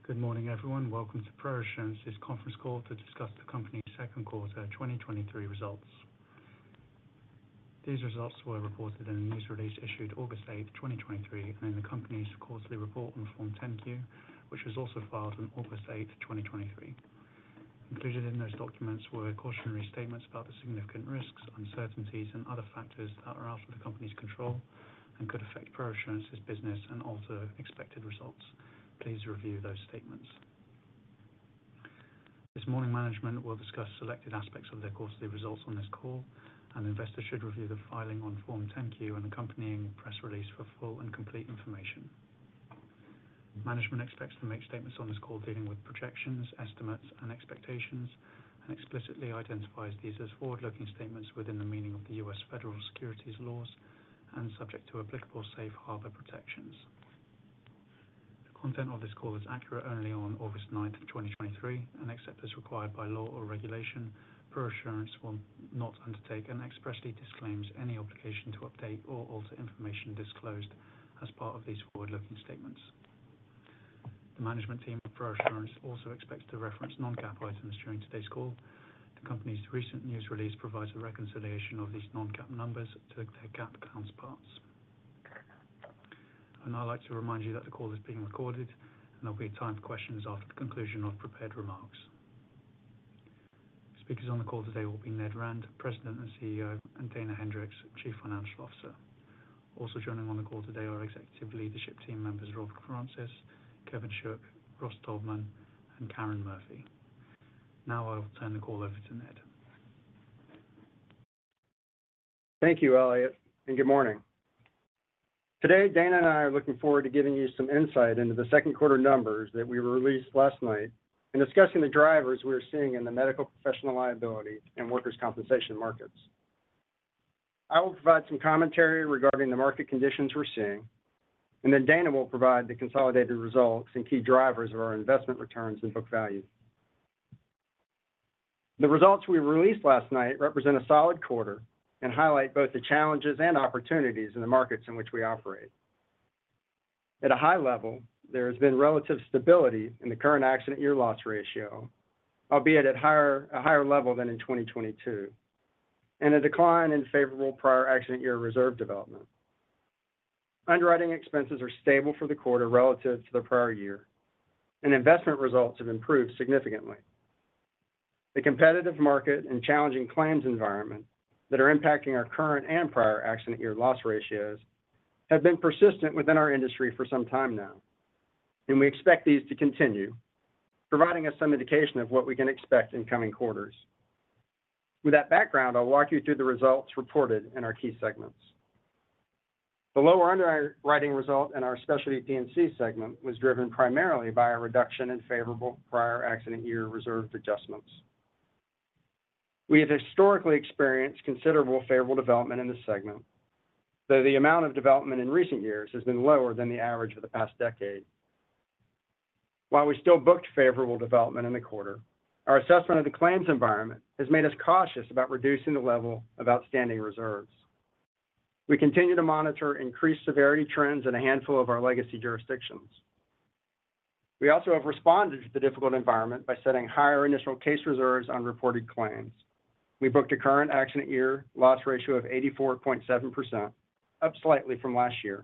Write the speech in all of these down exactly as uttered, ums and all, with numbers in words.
Good morning, everyone. Welcome to ProAssurance's conference call to discuss the company's second quarter twenty twenty-three results. These results were reported in a news release issued August eighth, twenty twenty-three, and in the company's quarterly report on Form ten Q, which was also filed on August eighth, twenty twenty-three. Included in those documents were cautionary statements about the significant risks, uncertainties, and other factors that are out of the company's control and could affect ProAssurance's business and alter expected results. Please review those statements. This morning, management will discuss selected aspects of their quarterly results on this call, and investors should review the filing on Form ten Q and accompanying press release for full and complete information. Management expects to make statements on this call dealing with projections, estimates, and expectations, and explicitly identifies these as forward-looking statements within the meaning of the U S federal securities laws and subject to applicable safe harbor protections. Content of this call is accurate only on August ninth, twenty twenty-three, and except as required by law or regulation, ProAssurance will not undertake and expressly disclaims any obligation to update or alter information disclosed as part of these forward-looking statements. The management team of ProAssurance also expects to reference non-GAAP items during today's call. The company's recent news release provides a reconciliation of these non-GAAP numbers to their GAAP counterparts. And I'd like to remind you that the call is being recorded, and there'll be time for questions after the conclusion of prepared remarks. Speakers on the call today will be Ned Rand, President and C E O, and Dana Hendricks, Chief Financial Officer. Also joining on the call today are executive leadership team members Rob Francis, Kevin Shook, Ross Tolman, and Karen Murphy. Now I'll turn the call over to Ned. Thank you, Elliot, and good morning. Today, Dana and I are looking forward to giving you some insight into the second quarter numbers that we released last night and discussing the drivers we're seeing in the medical professional liability and workers' compensation markets. I will provide some commentary regarding the market conditions we're seeing, and then Dana will provide the consolidated results and key drivers of our investment returns and book value. The results we released last night represent a solid quarter and highlight both the challenges and opportunities in the markets in which we operate. At a high level, there has been relative stability in the current accident year loss ratio, albeit at higher, a higher level than in twenty twenty-two, and a decline in favorable prior accident year reserve development. Underwriting expenses are stable for the quarter relative to the prior year, and investment results have improved significantly. The competitive market and challenging claims environment that are impacting our current and prior accident year loss ratios have been persistent within our industry for some time now, and we expect these to continue, providing us some indication of what we can expect in coming quarters. With that background, I'll walk you through the results reported in our key segments. The lower underwriting result in our Specialty P and C segment was driven primarily by a reduction in favorable prior accident year reserve adjustments. We have historically experienced considerable favorable development in this segment, though the amount of development in recent years has been lower than the average of the past decade. While we still booked favorable development in the quarter, our assessment of the claims environment has made us cautious about reducing the level of outstanding reserves. We continue to monitor increased severity trends in a handful of our legacy jurisdictions. We also have responded to the difficult environment by setting higher initial case reserves on reported claims. We booked a current accident year loss ratio of eighty-four point seven percent, up slightly from last year.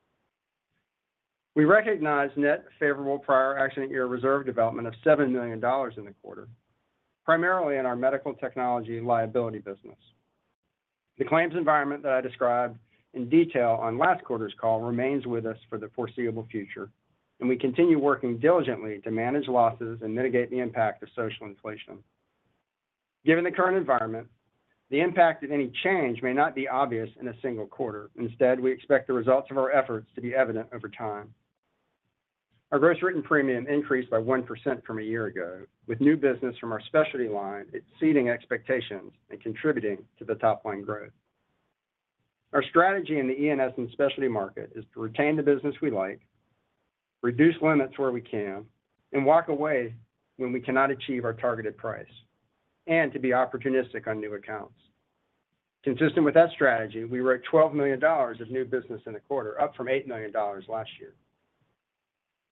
We recognized net favorable prior accident year reserve development of seven million dollars in the quarter, primarily in our medical technology liability business. The claims environment that I described in detail on last quarter's call remains with us for the foreseeable future, and we continue working diligently to manage losses and mitigate the impact of social inflation. Given the current environment, the impact of any change may not be obvious in a single quarter. Instead, we expect the results of our efforts to be evident over time. Our gross written premium increased by one percent from a year ago, with new business from our specialty line exceeding expectations and contributing to the top-line growth. Our strategy in the E and S and specialty market is to retain the business we like, reduce limits where we can, and walk away when we cannot achieve our targeted price, and to be opportunistic on new accounts. Consistent with that strategy, we wrote twelve million dollars of new business in the quarter, up from eight million dollars last year.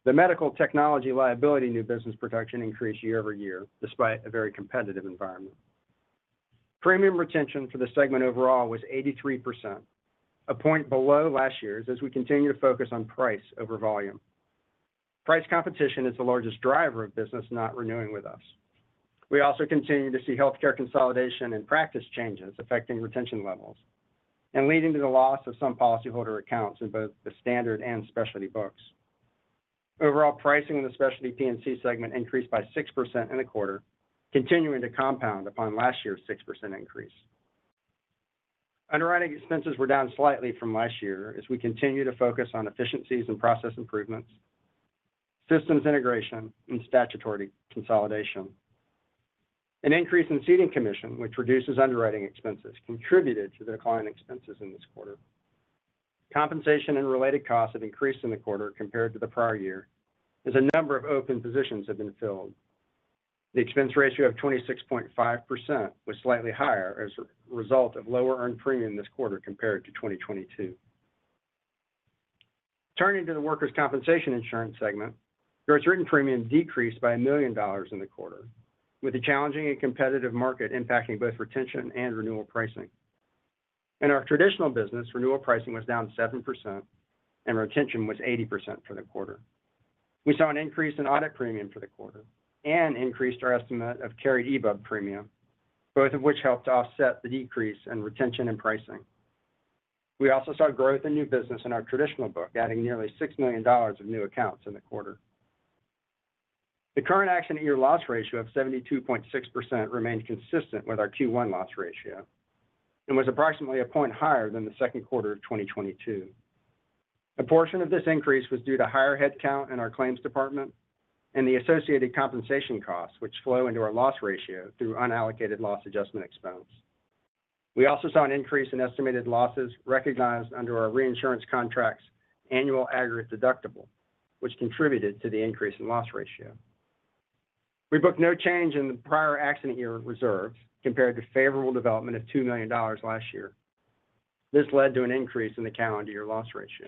The medical technology liability new business production increased year over year, despite a very competitive environment. Premium retention for the segment overall was eighty-three percent, a point below last year's as we continue to focus on price over volume. Price competition is the largest driver of business not renewing with us. We also continue to see healthcare consolidation and practice changes affecting retention levels and leading to the loss of some policyholder accounts in both the standard and specialty books. Overall pricing in the specialty P and C segment increased by six percent in the quarter, continuing to compound upon last year's six percent increase. Underwriting expenses were down slightly from last year as we continue to focus on efficiencies and process improvements, systems integration, and statutory consolidation. An increase in ceding commission, which reduces underwriting expenses, contributed to the decline in expenses in this quarter. Compensation and related costs have increased in the quarter compared to the prior year, as a number of open positions have been filled. The expense ratio of twenty-six point five percent was slightly higher as a result of lower earned premium this quarter compared to twenty twenty-two. Turning to the workers' compensation insurance segment, gross written premium decreased by a million dollars in the quarter, with a challenging and competitive market impacting both retention and renewal pricing. In our traditional business, renewal pricing was down seven percent, and retention was eighty percent for the quarter. We saw an increase in audit premium for the quarter and increased our estimate of carried E B U B premium, both of which helped to offset the decrease in retention and pricing. We also saw growth in new business in our traditional book, adding nearly six million dollars of new accounts in the quarter. The current accident year loss ratio of seventy-two point six percent remained consistent with our Q one loss ratio and was approximately a point higher than the second quarter of twenty twenty-two. A portion of this increase was due to higher headcount in our claims department and the associated compensation costs, which flow into our loss ratio through unallocated loss adjustment expense. We also saw an increase in estimated losses recognized under our reinsurance contract's annual aggregate deductible, which contributed to the increase in loss ratio. We booked no change in the prior accident year reserves compared to favorable development of two million dollars last year. This led to an increase in the calendar year loss ratio.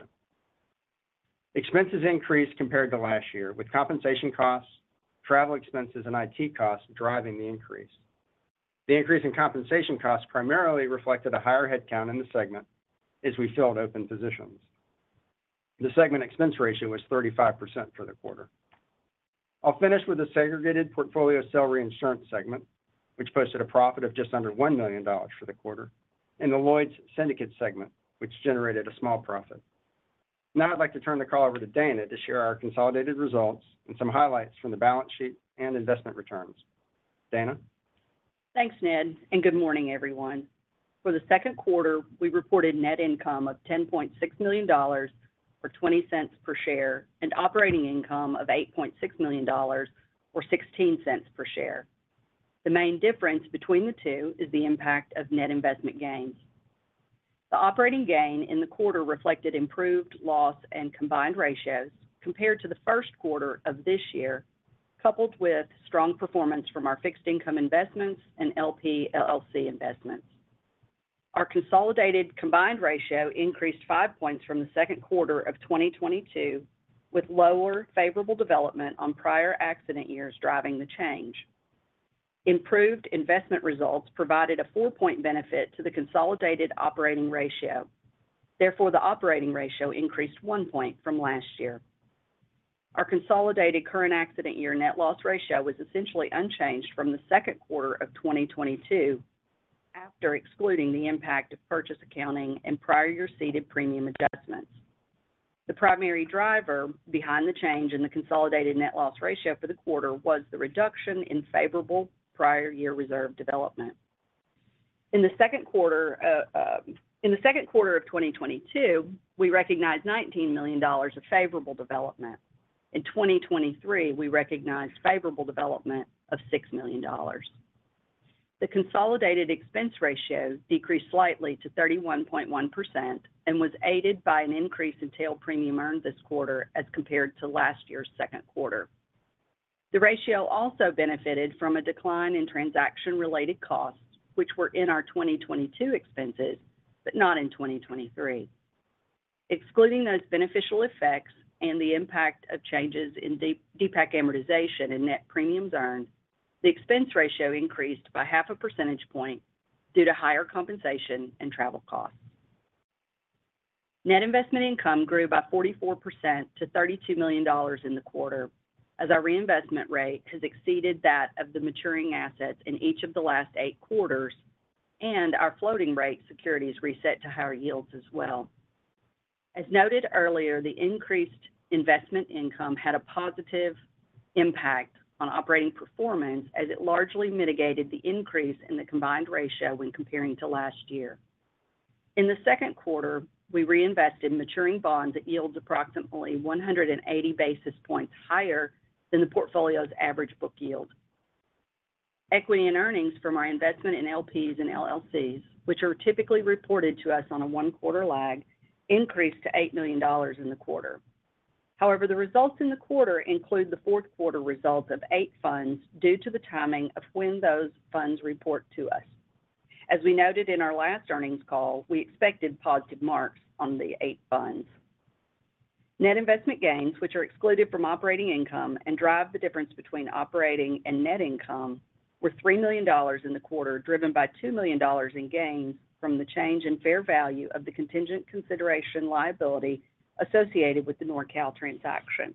Expenses increased compared to last year, with compensation costs, travel expenses, and I T costs driving the increase. The increase in compensation costs primarily reflected a higher headcount in the segment as we filled open positions. The segment expense ratio was thirty-five percent for the quarter. I'll finish with the segregated portfolio cell reinsurance segment, which posted a profit of just under one million dollars for the quarter, and the Lloyd's Syndicate segment, which generated a small profit. Now I'd like to turn the call over to Dana to share our consolidated results and some highlights from the balance sheet and investment returns. Dana? Thanks, Ned, and good morning, everyone. For the second quarter, we reported net income of ten point six million dollars or twenty cents per share and operating income of eight point six million dollars or sixteen cents per share. The main difference between the two is the impact of net investment gains. The operating gain in the quarter reflected improved loss and combined ratios compared to the first quarter of this year, coupled with strong performance from our fixed income investments and L P L L C investments. Our consolidated combined ratio increased five points from the second quarter of twenty twenty-two, with lower favorable development on prior accident years driving the change. Improved investment results provided a four-point benefit to the consolidated operating ratio. Therefore, the operating ratio increased one point from last year. Our consolidated current accident year net loss ratio was essentially unchanged from the second quarter of twenty twenty-two, after excluding the impact of purchase accounting and prior year ceded premium adjustments. The primary driver behind the change in the consolidated net loss ratio for the quarter was the reduction in favorable prior year reserve development. In the second quarter, uh, uh, in the second quarter of twenty twenty-two, we recognized nineteen million dollars of favorable development. In twenty twenty-three, we recognized favorable development of six million dollars. The consolidated expense ratio decreased slightly to thirty-one point one percent and was aided by an increase in tail premium earned this quarter as compared to last year's second quarter. The ratio also benefited from a decline in transaction-related costs, which were in our twenty twenty-two expenses, but not in twenty twenty-three. Excluding those beneficial effects, and the impact of changes in D- DPAC amortization and net premiums earned, the expense ratio increased by half a percentage point due to higher compensation and travel costs. Net investment income grew by forty-four percent to thirty-two million dollars in the quarter, as our reinvestment rate has exceeded that of the maturing assets in each of the last eight quarters, and our floating rate securities reset to higher yields as well. As noted earlier, the increased investment income had a positive impact on operating performance, as it largely mitigated the increase in the combined ratio when comparing to last year. In the second quarter, we reinvested maturing bonds at yields approximately one hundred eighty basis points higher than the portfolio's average book yield. Equity and earnings from our investment in L Ps and L L Cs, which are typically reported to us on a one-quarter lag, increased to eight million dollars in the quarter. However, the results in the quarter include the fourth quarter results of eight funds due to the timing of when those funds report to us. As we noted in our last earnings call, we expected positive marks on the eight funds. Net investment gains, which are excluded from operating income and drive the difference between operating and net income, were three million dollars in the quarter, driven by two million dollars in gains from the change in fair value of the contingent consideration liability associated with the NorCal transaction.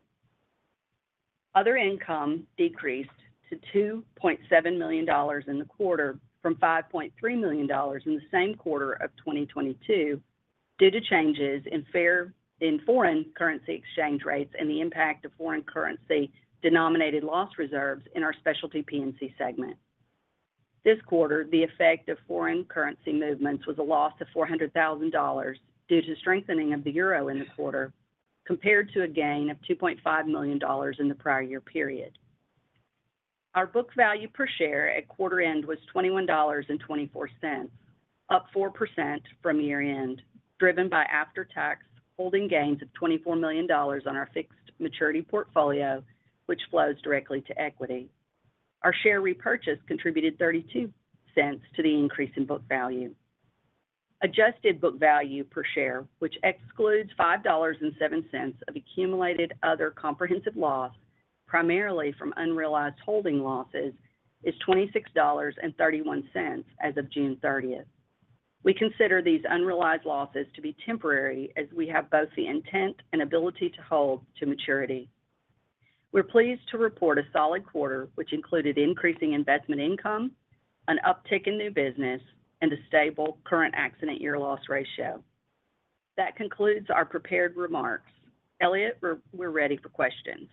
Other income decreased to two point seven million dollars in the quarter from five point three million dollars in the same quarter of twenty twenty-two due to changes in fair in foreign currency exchange rates and the impact of foreign currency denominated loss reserves in our specialty P and C segment. This quarter, the effect of foreign currency movements was a loss of four hundred thousand dollars due to strengthening of the euro in the quarter, compared to a gain of two point five million dollars in the prior year period. Our book value per share at quarter end was twenty-one dollars and twenty-four cents, up four percent from year end, driven by after-tax holding gains of twenty-four million dollars on our fixed maturity portfolio, which flows directly to equity. Our share repurchase contributed thirty-two cents to the increase in book value. Adjusted book value per share, which excludes five dollars and seven cents of accumulated other comprehensive loss, primarily from unrealized holding losses, is twenty-six dollars and thirty-one cents as of June thirtieth. We consider these unrealized losses to be temporary, as we have both the intent and ability to hold to maturity. We're pleased to report a solid quarter, which included increasing investment income, an uptick in new business, and a stable current accident year loss ratio. That concludes our prepared remarks. Elliot, we're, we're ready for questions.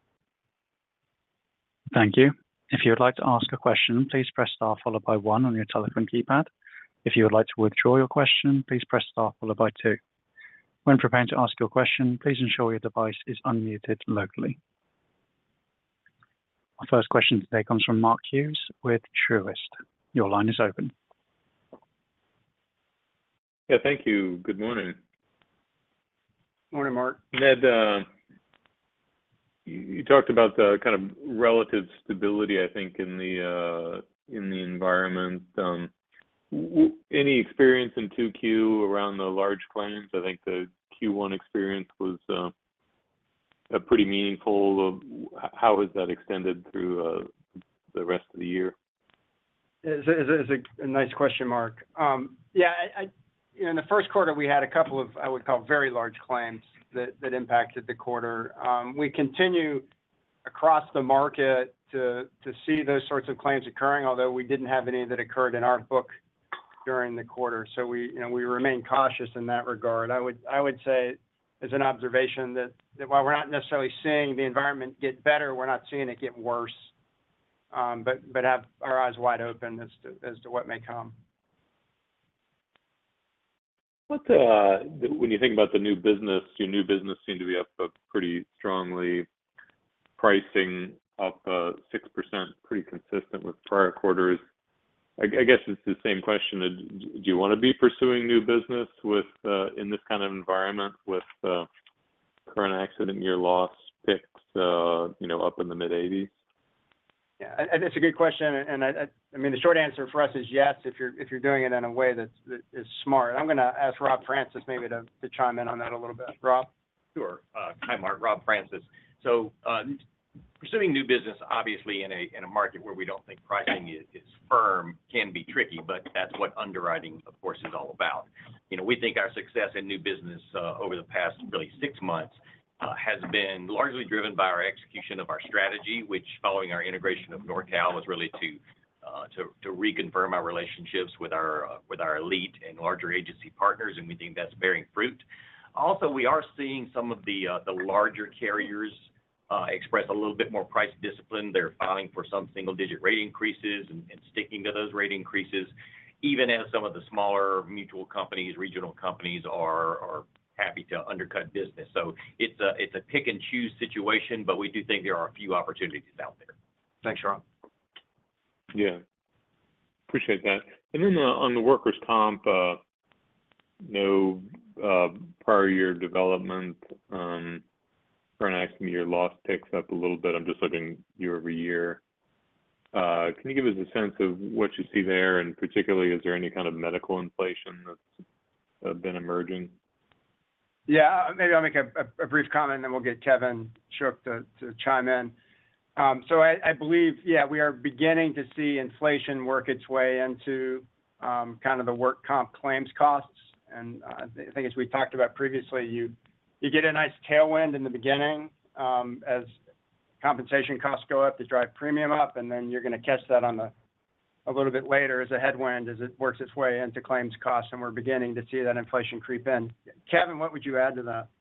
Thank you. If you would like to ask a question, please press star followed by one on your telephone keypad. If you would like to withdraw your question, please press star followed by two. When preparing to ask your question, please ensure your device is unmuted locally. Our first question today comes from Mark Hughes with Truist. Your line is open. Yeah, thank you. Good morning. Morning, Mark. Ned, uh, you, you talked about the kind of relative stability, I think, in the uh, in the environment. Um, w- any experience in two Q around the large claims? I think the Q one experience was uh, a pretty meaningful. Uh, how has that extended through uh, the rest of the year? It's a, it's a, it's a nice question, Mark. Um, yeah, I, I You know, in the first quarter, we had a couple of, I would call, very large claims that, that impacted the quarter. Um, we continue across the market to, to see those sorts of claims occurring, although we didn't have any that occurred in our book during the quarter. So we, you know, we remain cautious in that regard. I would, I would say, as an observation, that, that while we're not necessarily seeing the environment get better, we're not seeing it get worse. Um, but, but have our eyes wide open as to, as to what may come. What uh, when you think about the new business, your new business seemed to be up uh, pretty strongly, pricing up uh, six percent, pretty consistent with prior quarters. I, I guess it's the same question. Do you want to be pursuing new business with uh, in this kind of environment with uh, current accident year loss picks, uh, you know, up in the mid eighties? Yeah, it's a good question, and I, I, I mean, the short answer for us is yes, if you're if you're doing it in a way that's, that is smart. I'm going to ask Rob Francis maybe to, to chime in on that a little bit. Rob? Sure. Uh, Hi, Mark. Rob Francis. So uh, pursuing new business, obviously, in a in a market where we don't think pricing is, is firm, can be tricky, but that's what underwriting, of course, is all about. You know, we think our success in new business uh, over the past really six months uh, has been largely driven by our execution of our strategy, which, following our integration of NorCal, was really to uh, to, to reconfirm our relationships with our uh, with our elite and larger agency partners, and we think that's bearing fruit. Also, we are seeing some of the uh, the larger carriers uh, express a little bit more price discipline. They're filing for some single-digit rate increases and, and sticking to those rate increases, even as some of the smaller mutual companies, regional companies are are happy to undercut business. So it's a it's a pick and choose situation, but we do think there are a few opportunities out there. Thanks, Rob. Yeah, appreciate that. And then uh, on the workers' comp, uh, no uh, prior year development. Um, current accident year loss picks up a little bit. I'm just looking year over year. Uh, can you give us a sense of what you see there, and particularly, is there any kind of medical inflation that's uh, been emerging? Yeah, maybe I'll make a, a, a brief comment, and then we'll get Kevin Shook to, to chime in. Um, so I, I believe, yeah, we are beginning to see inflation work its way into um, kind of the work comp claims costs. And uh, I think, as we talked about previously, you you get a nice tailwind in the beginning um, as compensation costs go up to drive premium up, and then you're going to catch that on the a little bit later as a headwind as it works its way into claims costs, and we're beginning to see that inflation creep in. Kevin, what would you add to that?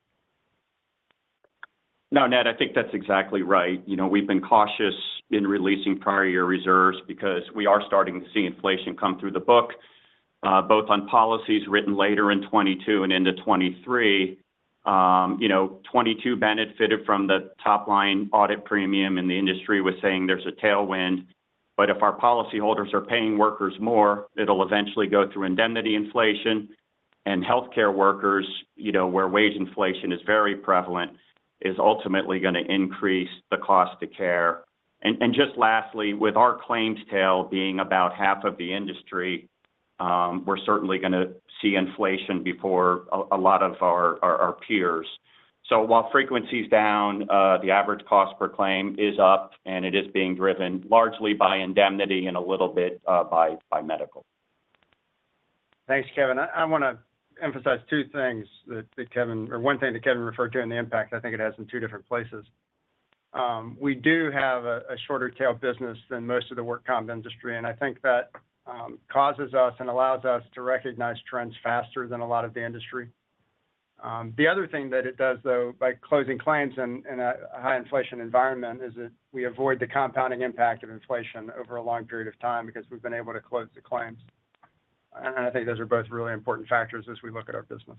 No, Ned, I think that's exactly right. You know, we've been cautious in releasing prior year reserves because we are starting to see inflation come through the book, uh, both on policies written later in twenty-two and into twenty-three. Um, you know, twenty-two benefited from the top line audit premium, and the industry was saying there's a tailwind. But if our policyholders are paying workers more, it'll eventually go through indemnity inflation, and healthcare workers, you know, where wage inflation is very prevalent, is ultimately going to increase the cost of care. And, and just lastly, with our claims tail being about half of the industry, um, we're certainly going to see inflation before a, a lot of our, our, our peers. So while frequency is down, uh, the average cost per claim is up, and it is being driven largely by indemnity and a little bit uh, by, by medical. Thanks, Kevin. I, I want to emphasize two things that, that Kevin, or one thing that Kevin referred to in the impact I think it has in two different places. Um, we do have a, a shorter tail business than most of the work comp industry, and I think that um, causes us and allows us to recognize trends faster than a lot of the industry. Um, the other thing that it does, though, by closing claims in, in a high inflation environment, is that we avoid the compounding impact of inflation over a long period of time because we've been able to close the claims. And I think those are both really important factors as we look at our business.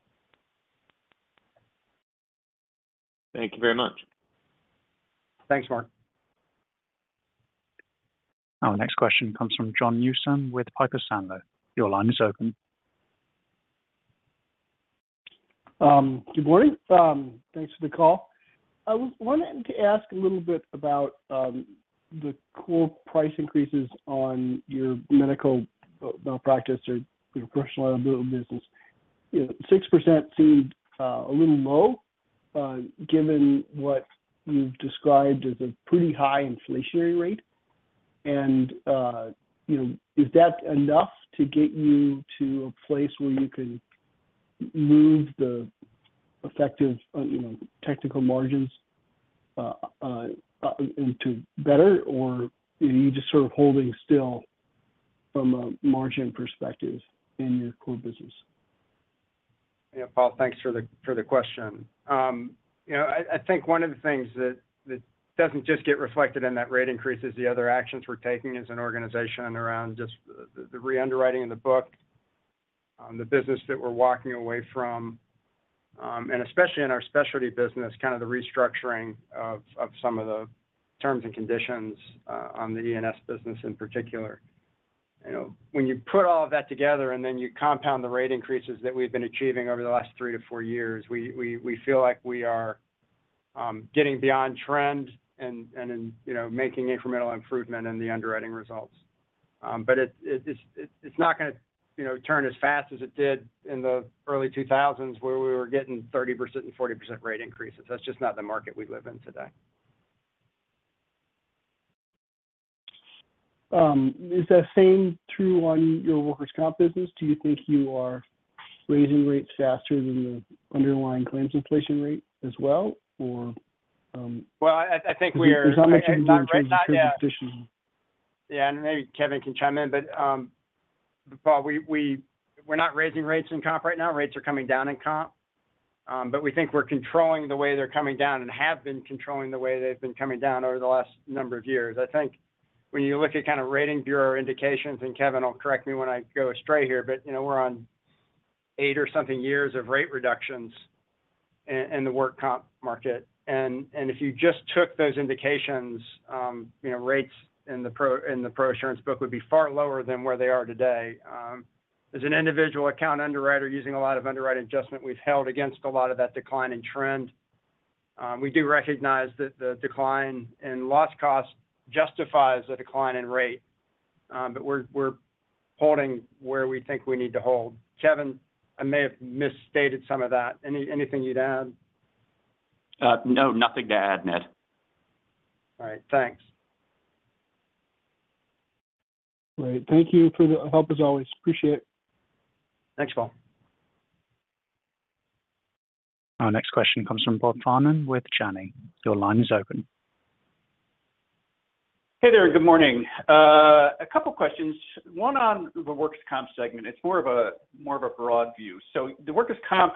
Thank you very much. Thanks, Mark. Our next question comes from John Newsom with Piper Sandler. Your line is open. Um, good morning. Um, thanks for the call. I was wanting to ask a little bit about um, the core price increases on your medical malpractice or your personal liability business. You know, six percent seemed uh, a little low, uh, given what you've described as a pretty high inflationary rate. And uh, you know, is that enough to get you to a place where you can move the effective, uh, you know, technical margins uh, uh, uh, into better, or are you just sort of holding still from a margin perspective in your core business? Yeah, Paul, thanks for the for the question. Um, you know, I, I think one of the things that that doesn't just get reflected in that rate increase is the other actions we're taking as an organization around just the, the re-underwriting of the book, um, the business that we're walking away from, um, and especially in our specialty business, kind of the restructuring of, of some of the terms and conditions uh, on the E and S business in particular. You know, when you put all of that together and then you compound the rate increases that we've been achieving over the last three to four years, we we, we feel like we are um, getting beyond trend and, and in, you know, making incremental improvement in the underwriting results. Um, but it, it, it's, it, it's not going to you know, turn as fast as it did in the early two thousands, where we were getting thirty percent and forty percent rate increases. That's just not the market we live in today. Um, is that same true on your workers' comp business? Do you think you are raising rates faster than the underlying claims inflation rate as well, or? Um, Well, I, I think we there's are not much I- you can do not in right- terms of not terms yet. and conditions. Yeah, and maybe Kevin can chime in, but um, Paul, we we we're not raising rates in comp right now. Rates are coming down in comp, um, but we think we're controlling the way they're coming down and have been controlling the way they've been coming down over the last number of years. I think when you look at kind of rating bureau indications, and Kevin will correct me when I go astray here, but you know we're on eight or something years of rate reductions in, in the work comp market, and and if you just took those indications, um, you know rates in the pro in the pro assurance book would be far lower than where they are today. Um, as an individual account underwriter using a lot of underwriting adjustment, we've held against a lot of that decline in trend. Um, we do recognize that the decline in loss cost justifies a decline in rate, um, but we're we're holding where we think we need to hold. Kevin, I may have misstated some of that. Any anything you'd add? Uh, no, nothing to add, Ned. All right, thanks. Right. Thank you for the help as always. Appreciate it. Thanks, Paul. Our next question comes from Bob Farnan with Janney. Your line is open. Hey there, good morning. Uh, a couple questions. One on the workers' comp segment. It's more of a more of a broad view. So the workers' comp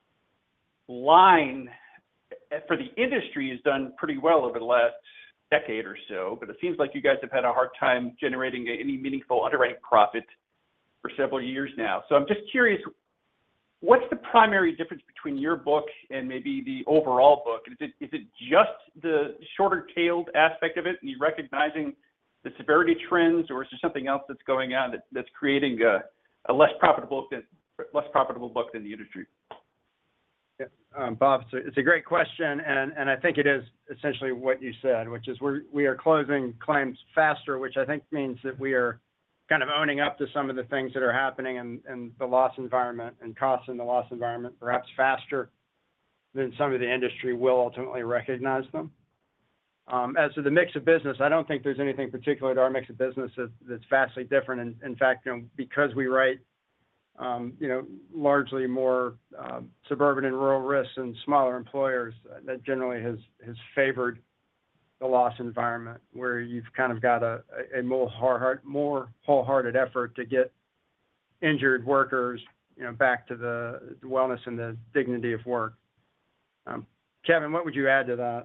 line for the industry has done pretty well over the last decade or so, but it seems like you guys have had a hard time generating any meaningful underwriting profit for several years now. So I'm just curious, what's the primary difference between your book and maybe the overall book? Is it is it just the shorter-tailed aspect of it, and you recognizing the severity trends, or is there something else that's going on that, that's creating a, a less profitable than, less profitable book than the industry? Yeah, um, Bob, it's a, it's a great question, and, and I think it is essentially what you said, which is we're, we are closing claims faster, which I think means that we are kind of owning up to some of the things that are happening in, in the loss environment and costs in the loss environment, perhaps faster than some of the industry will ultimately recognize them. Um, as to the mix of business, I don't think there's anything particular to our mix of business that, that's vastly different. And in fact, you know, because we write, um, you know, largely more uh, suburban and rural risks and smaller employers, uh, that generally has has favored the loss environment, where you've kind of got a, a more hard, more wholehearted effort to get injured workers, you know, back to the wellness and the dignity of work. Um, Kevin, what would you add to that?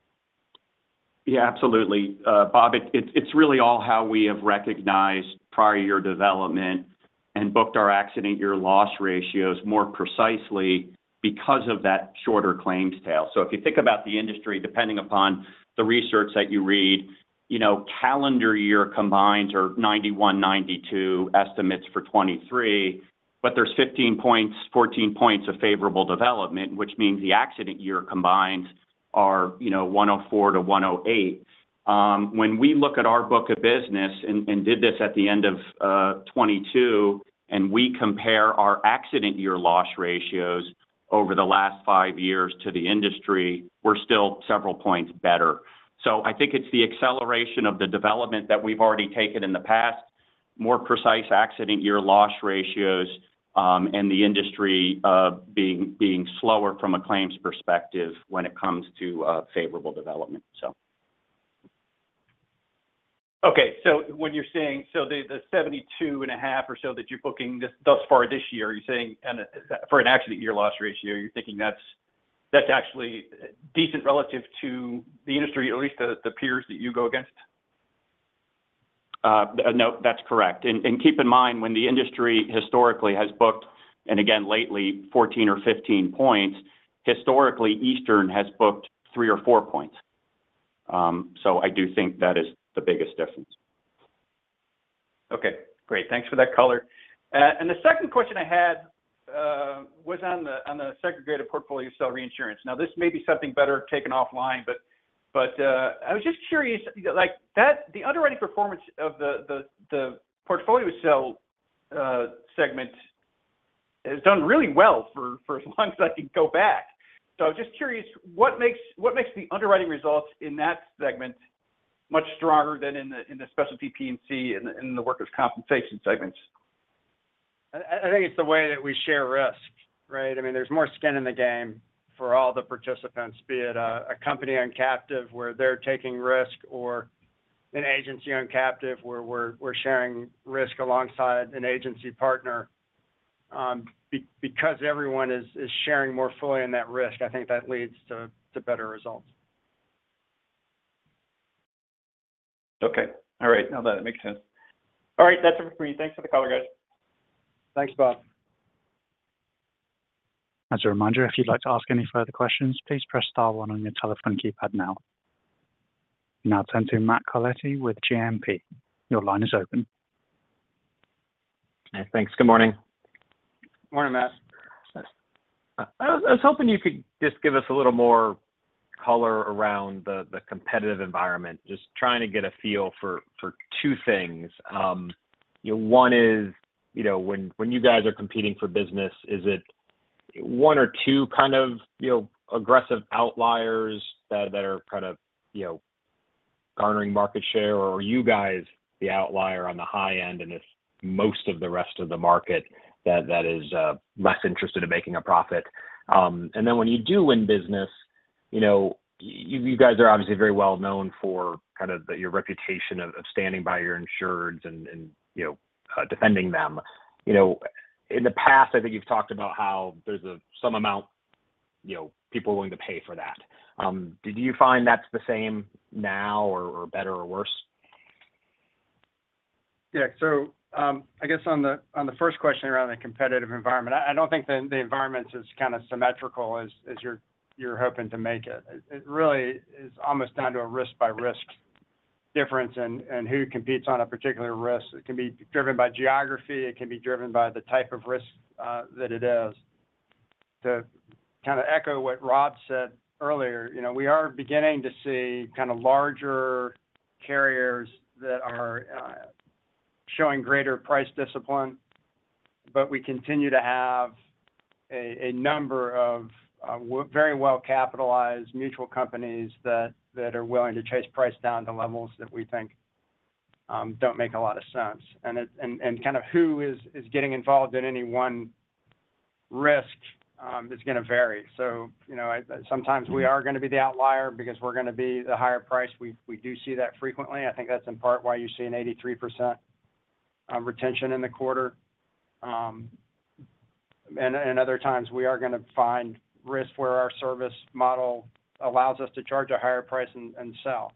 Yeah, absolutely. Uh, Bob, it, it, it's really all how we have recognized prior year development and booked our accident year loss ratios more precisely because of that shorter claims tail. So if you think about the industry, depending upon the research that you read, you know, calendar year combines are ninety-one, ninety-two estimates for twenty-three, but there's fifteen points, fourteen points of favorable development, which means the accident year combines are, you know, one oh four to one oh eight. Um, when we look at our book of business and, and did this at the end of uh, twenty-two, and we compare our accident year loss ratios over the last five years to the industry, we're still several points better. So I think it's the acceleration of the development that we've already taken in the past, more precise accident year loss ratios, um, and the industry uh, being being slower from a claims perspective when it comes to uh, favorable development. So. Okay, so when you're saying, so the, the seventy-two and a half or so that you're booking this, thus far this year, you're saying, and for an accident year loss ratio, you're thinking that's that's actually decent relative to the industry, or at least the, the peers that you go against? Uh, no, that's correct. And, and keep in mind, when the industry historically has booked, and again lately, fourteen or fifteen points, historically Eastern has booked three or four points. Um, so I do think that is the biggest difference. Okay, great. Thanks for that color. Uh, and the second question I had uh, was on the on the segregated portfolio cell reinsurance. Now, this may be something better taken offline, but but uh, I was just curious, like that the underwriting performance of the the, the portfolio cell uh, segment has done really well for, for as long as I can go back. So I'm just curious, what makes what makes the underwriting results in that segment much stronger than in the in the specialty P and C and the, in the workers' compensation segments? I, I think it's the way that we share risk, right? I mean, there's more skin in the game for all the participants, be it a, a company-owned captive where they're taking risk, or an agency-owned captive where we're we're sharing risk alongside an agency partner. Um, be, because everyone is, is sharing more fully in that risk, I think that leads to, to better results. Okay. All right. Now that makes sense. All right. That's it for me. Thanks for the call, guys. Thanks, Bob. As a reminder, if you'd like to ask any further questions, please press star one on your telephone keypad now. Now turn to Matt Carletti with J M P. Your line is open. Hey, thanks. Good morning. Morning, Matt. I was, I was hoping you could just give us a little more color around the, the competitive environment, just trying to get a feel for, for two things. Um, you know, one is, you know, when, when you guys are competing for business, is it one or two kind of, you know, aggressive outliers that, that are kind of, you know, garnering market share, or are you guys the outlier on the high end and it's most of the rest of the market that, that is uh, less interested in making a profit? Um, and then when you do win business, you know, you, you guys are obviously very well known for kind of the, your reputation of, of standing by your insureds and, and you know, uh, defending them. You know, in the past, I think you've talked about how there's a some amount, you know, people are willing to pay for that. Um, did you find that's the same now, or, or better or worse? Yeah. So um, I guess on the on the first question around the competitive environment, I, I don't think the the environment's as kind of symmetrical as as you're you're hoping to make it. It, it really is almost down to a risk by risk difference in, in who competes on a particular risk. It can be driven by geography. It can be driven by the type of risk uh, that it is. To kind of echo what Rob said earlier, you know, we are beginning to see kind of larger carriers that are uh, showing greater price discipline, but we continue to have a, a number of uh, w- very well capitalized mutual companies that, that are willing to chase price down to levels that we think um, don't make a lot of sense. And, it, and, and kind of who is, is getting involved in any one risk um, is going to vary. So, you know, I, sometimes we are going to be the outlier because we're going to be the higher price. We, we do see that frequently. I think that's in part why you see an eighty-three percent um, retention in the quarter. Um, and, and other times we are going to find risk where our service model allows us to charge a higher price and, and sell.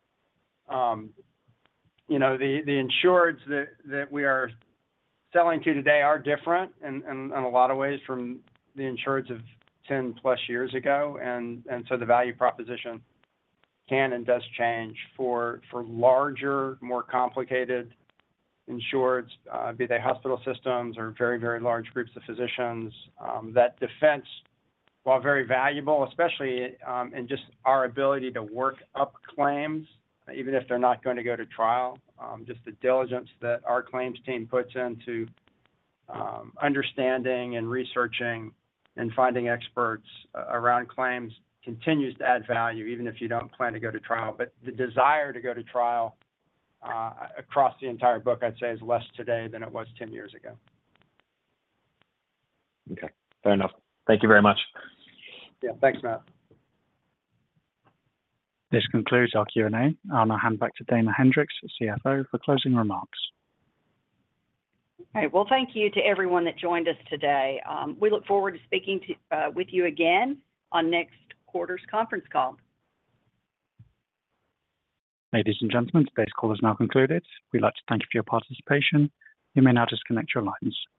Um, you know, the, the insureds that, that we are selling to today are different in, in, in a lot of ways from the insureds of ten plus years ago. And, and so the value proposition can and does change for, for larger, more complicated insureds, uh, be they hospital systems or very, very large groups of physicians. Um, that defense, while very valuable, especially um, in just our ability to work up claims, even if they're not going to go to trial, um, just the diligence that our claims team puts into um, understanding and researching and finding experts uh, around claims continues to add value, even if you don't plan to go to trial. But the desire to go to trial uh, across the entire book, I'd say, is less today than it was ten years ago. Okay, fair enough. Thank you very much. Yeah, thanks, Matt. This concludes our Q and A. I'll now hand back to Dana Hendricks, C F O, for closing remarks. All right. Well, thank you to everyone that joined us today. Um, we look forward to speaking to, uh, with you again on next quarter's conference call. Ladies and gentlemen, today's call is now concluded. We'd like to thank you for your participation. You may now disconnect your lines.